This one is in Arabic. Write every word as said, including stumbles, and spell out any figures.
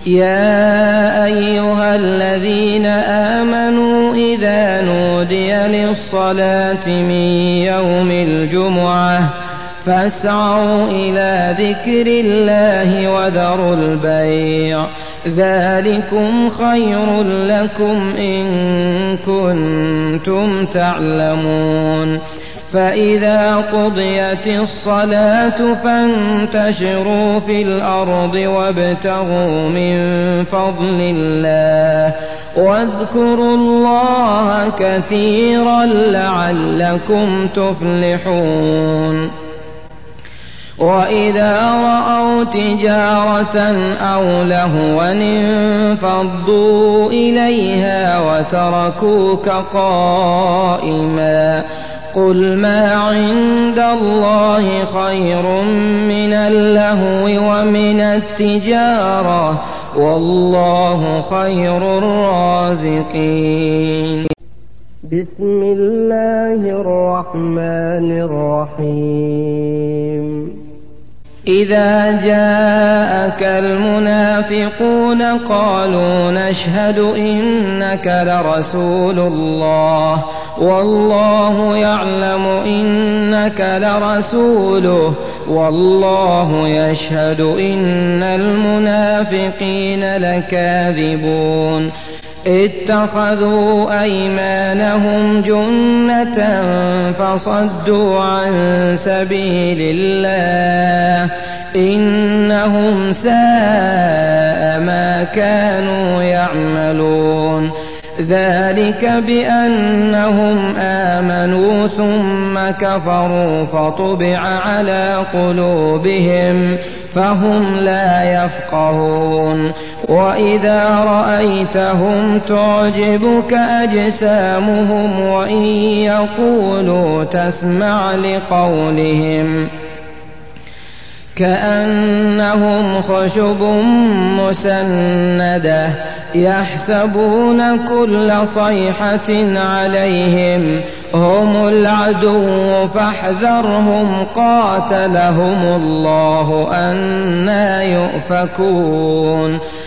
يَا أَيُّهَا الَّذِينَ آمَنُوا إِذَا نُودِيَ لِلصَّلَاةِ مِن يَوْمِ الْجُمُعَةِ فَاسْعَوْا إِلَىٰ ذِكْرِ اللَّهِ وَذَرُوا الْبَيْعَ ۚ ذَٰلِكُمْ خَيْرٌ لَّكُمْ إِن كُنتُمْ تَعْلَمُونَ. فَإِذَا قُضِيَتِ الصَّلَاةُ فَانتَشِرُوا فِي الْأَرْضِ وَابْتَغُوا مِن فَضْلِ اللَّهِ وَاذْكُرُوا اللَّهَ كَثِيرًا لَّعَلَّكُمْ تُفْلِحُونَ. وَإِذَا رَأَوْا تِجَارَةً أَوْ لَهْوًا انفَضُّوا إِلَيْهَا وَتَرَكُوكَ قَائِمًا ۚ قُلْ مَا عِندَ اللَّهِ خَيْرٌ مِّنَ اللَّهْوِ وَمِنَ التِّجَارَةِ ۚ وَاللَّهُ خَيْرُ الرَّازِقِينَ. بسم الله الرحمن الرحيم. إِذَا جَاءَكَ الْمُنَافِقُونَ قَالُوا نَشْهَدُ إِنَّكَ لَرَسُولُ اللَّهِ وَاللَّهُ يَعْلَمُ إِنَّكَ لَرَسُولُهُ وَاللَّهُ يَشْهَدُ إِنَّ الْمُنَافِقِينَ لَكَاذِبُونَ. اتَّخَذُوا أَيْمَانَهُمْ جُنَّةً فَصَدُّوا عَن سَبِيلِ اللَّهِ ۚ إِنَّهُمْ سَاءَ مَا كَانُوا يَعْمَلُونَ. ذَٰلِكَ بِأَنَّهُمْ آمَنُوا ثُمَّ كَفَرُوا فَطُبِعَ عَلَىٰ قُلُوبِهِمْ فَهُمْ لَا يَفْقَهُونَ. وَإِذَا رَأَيْتَهُمْ تُعْجِبُكَ أَجْسَامُهُمْ وَإِن يَقُولُوا تَسْمَعْ لِقَوْلِهِمْ كَأَنَّهُمْ خُشُبٌ مُّسَنَّدَةٌ يَحْسَبُونَ كُلَّ صَيْحَةٍ عَلَيْهِمْ هُمُ الْعَدُوُّ فَاحْذَرْهُمْ قَاتَلَهُمُ اللَّهُ أَنَّىٰ يُؤْفَكُونَ.